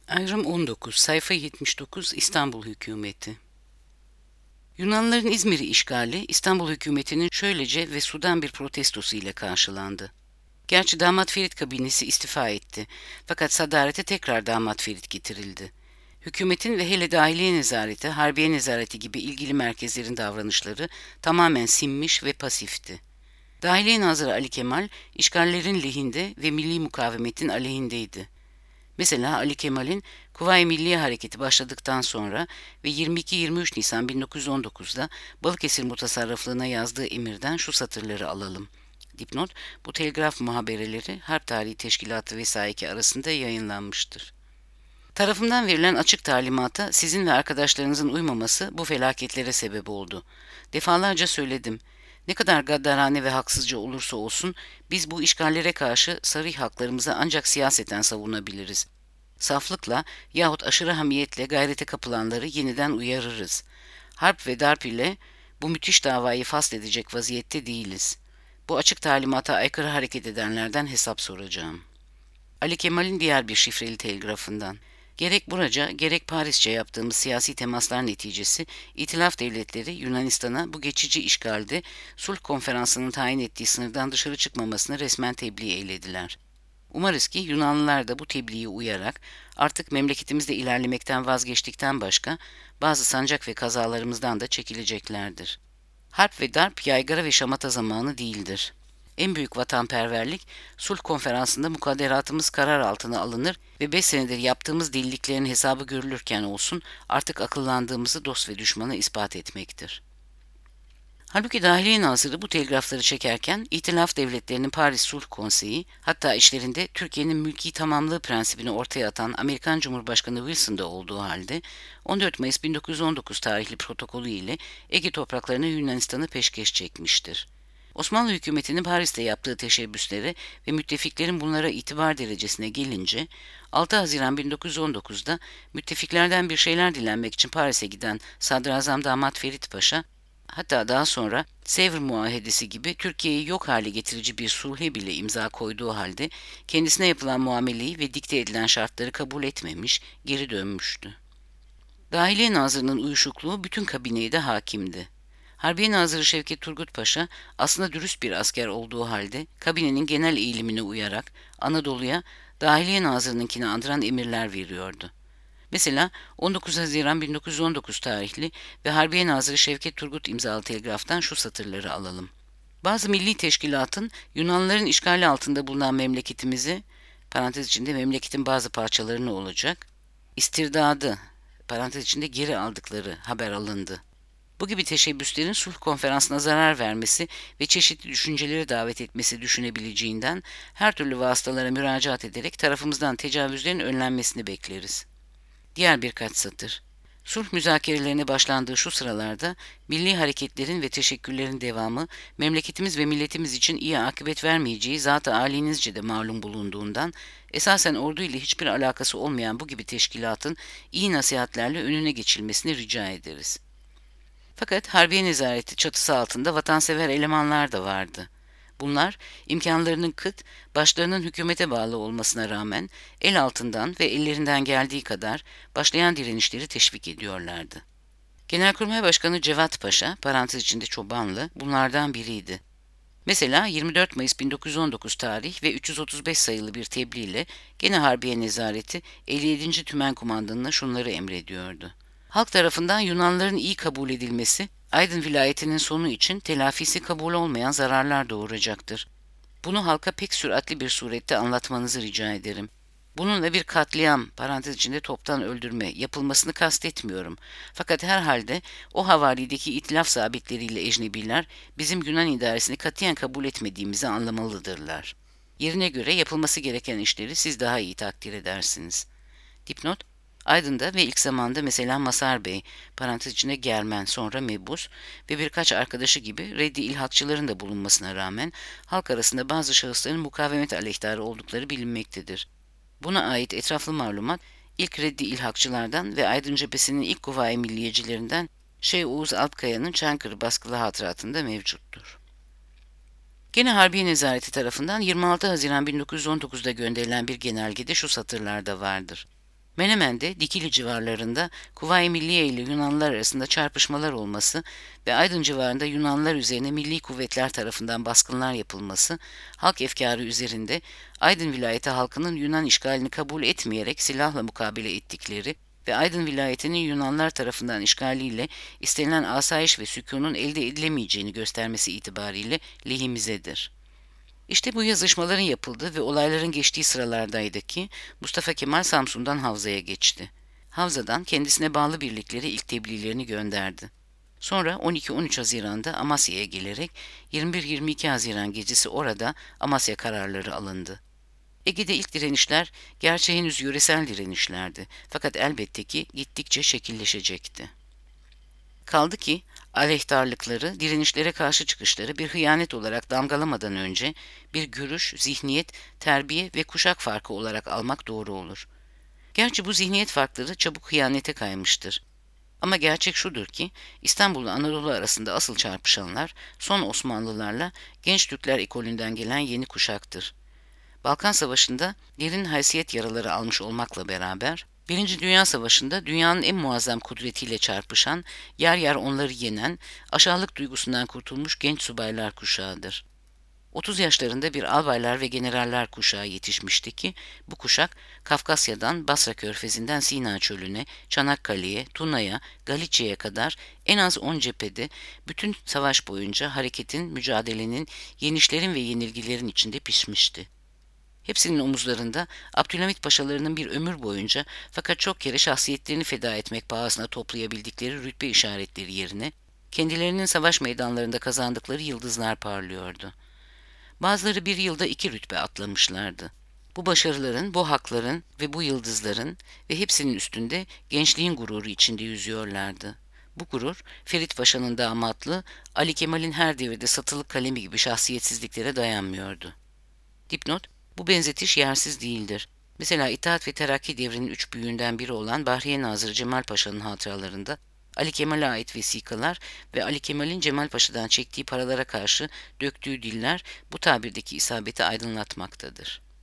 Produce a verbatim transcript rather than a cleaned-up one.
Ayrım on dokuz, sayfa yetmiş dokuz, İstanbul Hükümeti. Yunanlıların İzmir'i işgali, İstanbul hükümetinin şöylece ve sudan bir protestosu ile karşılandı. Gerçi damat Ferit kabinesi istifa etti. Fakat sadarete tekrar damat Ferit getirildi. Hükümetin ve hele dahiliye nezareti, harbiye nezareti gibi ilgili merkezlerin davranışları tamamen sinmiş ve pasifti. Dahiliye Nazırı Ali Kemal, işgallerin lehinde ve milli mukavemetin aleyhindeydi. Mesela Ali Kemal'in Kuvayi Milliye Hareketi başladıktan sonra ve yirmi iki yirmi üç Nisan bin dokuz yüz on dokuzda Balıkesir Mutasarrıflığına yazdığı emirden şu satırları alalım. Dipnot, bu telgraf muhabereleri Harp Tarihi Teşkilatı vesaiki arasında yayınlanmıştır. Tarafımdan verilen açık talimata sizin ve arkadaşlarınızın uymaması bu felaketlere sebep oldu. Defalarca söyledim. Ne kadar gaddarane ve haksızca olursa olsun biz bu işgallere karşı sarih haklarımızı ancak siyaseten savunabiliriz. Saflıkla yahut aşırı hamiyetle gayrete kapılanları yeniden uyarırız. Harp ve darp ile bu müthiş davayı fasledecek vaziyette değiliz. Bu açık talimata aykırı hareket edenlerden hesap soracağım. Ali Kemal'in diğer bir şifreli telgrafından. Gerek buraca gerek Parisçe yaptığımız siyasi temaslar neticesi İtilaf devletleri Yunanistan'a bu geçici işgalde sulh konferansının tayin ettiği sınırdan dışarı çıkmamasını resmen tebliğ eylediler. Umarız ki Yunanlılar da bu tebliğe uyarak artık memleketimizde ilerlemekten vazgeçtikten başka bazı sancak ve kazalarımızdan da çekileceklerdir. Harp ve darp yaygara ve şamata zamanı değildir. En büyük vatanperverlik, sulh konferansında mukadderatımız karar altına alınır ve beş senedir yaptığımız deliliklerin hesabı görülürken olsun artık akıllandığımızı dost ve düşmana ispat etmektir. Halbuki Dahiliye Nazırı bu telgrafları çekerken İtilaf Devletleri'nin Paris Sulh Konseyi, hatta içlerinde Türkiye'nin mülki tamamlığı prensibini ortaya atan Amerikan Cumhurbaşkanı Wilson'da olduğu halde on dört Mayıs bin dokuz yüz on dokuz tarihli protokolü ile Ege topraklarına Yunanistan'ı peşkeş çekmiştir. Osmanlı hükümetinin Paris'te yaptığı teşebbüslere ve müttefiklerin bunlara itibar derecesine gelince, altı Haziran bin dokuz yüz on dokuzda müttefiklerden bir şeyler dilenmek için Paris'e giden Sadrazam Damat Ferit Paşa, hatta daha sonra Sevr Muahedesi gibi Türkiye'yi yok hale getirici bir sulhe bile imza koyduğu halde kendisine yapılan muameleyi ve dikte edilen şartları kabul etmemiş, geri dönmüştü. Dahiliye Nazırı'nın uyuşukluğu bütün kabineye de hakimdi. Harbiye Nazırı Şevket Turgut Paşa aslında dürüst bir asker olduğu halde kabinenin genel eğilimine uyarak Anadolu'ya Dahiliye Nazırı'nınkini andıran emirler veriyordu. Mesela on dokuz Haziran bin dokuz yüz on dokuz tarihli ve Harbiye Nazırı Şevket Turgut imzalı telgraftan şu satırları alalım. Bazı milli teşkilatın Yunanlıların işgali altında bulunan memleketimizi, parantez içinde memleketin bazı parçalarını olacak, istirdadı, parantez içinde geri aldıkları haber alındı. Bu gibi teşebbüslerin sulh konferansına zarar vermesi ve çeşitli düşüncelere davet etmesi düşünebileceğinden her türlü vasıtalara müracaat ederek tarafımızdan tecavüzlerin önlenmesini bekleriz. Diğer birkaç satır. Sulh müzakerelerine başlandığı şu sıralarda milli hareketlerin ve teşekkürlerin devamı memleketimiz ve milletimiz için iyi akıbet vermeyeceği zat-ı âlinizce de malum bulunduğundan esasen ordu ile hiçbir alakası olmayan bu gibi teşkilatın iyi nasihatlerle önüne geçilmesini rica ederiz. Fakat Harbiye Nezareti çatısı altında vatansever elemanlar da vardı. Bunlar imkanlarının kıt, başlarının hükümete bağlı olmasına rağmen el altından ve ellerinden geldiği kadar başlayan direnişleri teşvik ediyorlardı. Genelkurmay Başkanı Cevat Paşa, parantez içinde Çobanlı, bunlardan biriydi. Mesela yirmi dört Mayıs bin dokuz yüz on dokuz tarih ve üç yüz otuz beş sayılı bir tebliğ ile gene Harbiye Nezareti elli yedinci Tümen Kumandanı'na şunları emrediyordu. Halk tarafından Yunanlıların iyi kabul edilmesi, Aydın vilayetinin sonu için telafisi kabul olmayan zararlar doğuracaktır. Bunu halka pek süratli bir surette anlatmanızı rica ederim. Bununla bir katliam, parantez içinde toptan öldürme yapılmasını kastetmiyorum. Fakat herhalde o havalideki itilaf sabitleriyle ecnebiler bizim Yunan idaresini katiyen kabul etmediğimizi anlamalıdırlar. Yerine göre yapılması gereken işleri siz daha iyi takdir edersiniz. Dipnot: Aydın'da ve ilk zamanda mesela Masar Bey, parantez içinde Germen, sonra Mebus ve birkaç arkadaşı gibi reddi ilhakçıların da bulunmasına rağmen halk arasında bazı şahısların mukavemet aleyhtarı oldukları bilinmektedir. Buna ait etraflı malumat ilk reddi ilhakçılardan ve Aydın cephesinin ilk kuvayi milliyecilerinden Şeyh Oğuz Alpkaya'nın Çankırı baskılı hatıratında mevcuttur. Gene Harbiye Nezareti tarafından yirmi altı Haziran bin dokuz yüz on dokuzda gönderilen bir genelgede şu satırlarda vardır. Menemen'de Dikili civarlarında Kuvayi Milliye ile Yunanlılar arasında çarpışmalar olması ve Aydın civarında Yunanlılar üzerine milli kuvvetler tarafından baskınlar yapılması, halk efkarı üzerinde Aydın vilayeti halkının Yunan işgalini kabul etmeyerek silahla mukabele ettikleri ve Aydın vilayetinin Yunanlar tarafından işgaliyle istenilen asayiş ve sükunun elde edilemeyeceğini göstermesi itibariyle lehimizedir. İşte bu yazışmaların yapıldığı ve olayların geçtiği sıralardaydı ki Mustafa Kemal Samsun'dan Havza'ya geçti. Havza'dan kendisine bağlı birlikleri ilk tebliğlerini gönderdi. Sonra on iki on üç Haziran'da Amasya'ya gelerek yirmi bir yirmi iki Haziran gecesi orada Amasya kararları alındı. Ege'de ilk direnişler gerçi henüz yöresel direnişlerdi fakat elbette ki gittikçe şekilleşecekti. Kaldı ki aleyhtarlıkları, direnişlere karşı çıkışları bir hıyanet olarak damgalamadan önce bir görüş, zihniyet, terbiye ve kuşak farkı olarak almak doğru olur. Gerçi bu zihniyet farkları çabuk hıyanete kaymıştır. Ama gerçek şudur ki İstanbul'la Anadolu arasında asıl çarpışanlar son Osmanlılarla genç Türkler ekolünden gelen yeni kuşaktır. Balkan Savaşı'nda derin haysiyet yaraları almış olmakla beraber, Birinci Dünya Savaşı'nda dünyanın en muazzam kudretiyle çarpışan, yer yer onları yenen, aşağılık duygusundan kurtulmuş genç subaylar kuşağıdır. otuz yaşlarında bir albaylar ve generaller kuşağı yetişmişti ki, bu kuşak Kafkasya'dan Basra Körfezi'nden Sina Çölü'ne, Çanakkale'ye, Tuna'ya, Galicia'ya kadar en az on cephede bütün savaş boyunca hareketin, mücadelenin, yenişlerin ve yenilgilerin içinde pişmişti. Hepsinin omuzlarında Abdülhamit Paşalarının bir ömür boyunca fakat çok kere şahsiyetlerini feda etmek pahasına toplayabildikleri rütbe işaretleri yerine kendilerinin savaş meydanlarında kazandıkları yıldızlar parlıyordu. Bazıları bir yılda iki rütbe atlamışlardı. Bu başarıların, bu hakların ve bu yıldızların ve hepsinin üstünde gençliğin gururu içinde yüzüyorlardı. Bu gurur, Ferit Paşa'nın damatlığı, Ali Kemal'in her devirde satılık kalemi gibi şahsiyetsizliklere dayanmıyordu. Dipnot: bu benzetiş yersiz değildir. Mesela İttihat ve Terakki devrinin üç büyüğünden biri olan Bahriye Nazırı Cemal Paşa'nın hatıralarında Ali Kemal'e ait vesikalar ve Ali Kemal'in Cemal Paşa'dan çektiği paralara karşı döktüğü diller bu tabirdeki isabeti aydınlatmaktadır.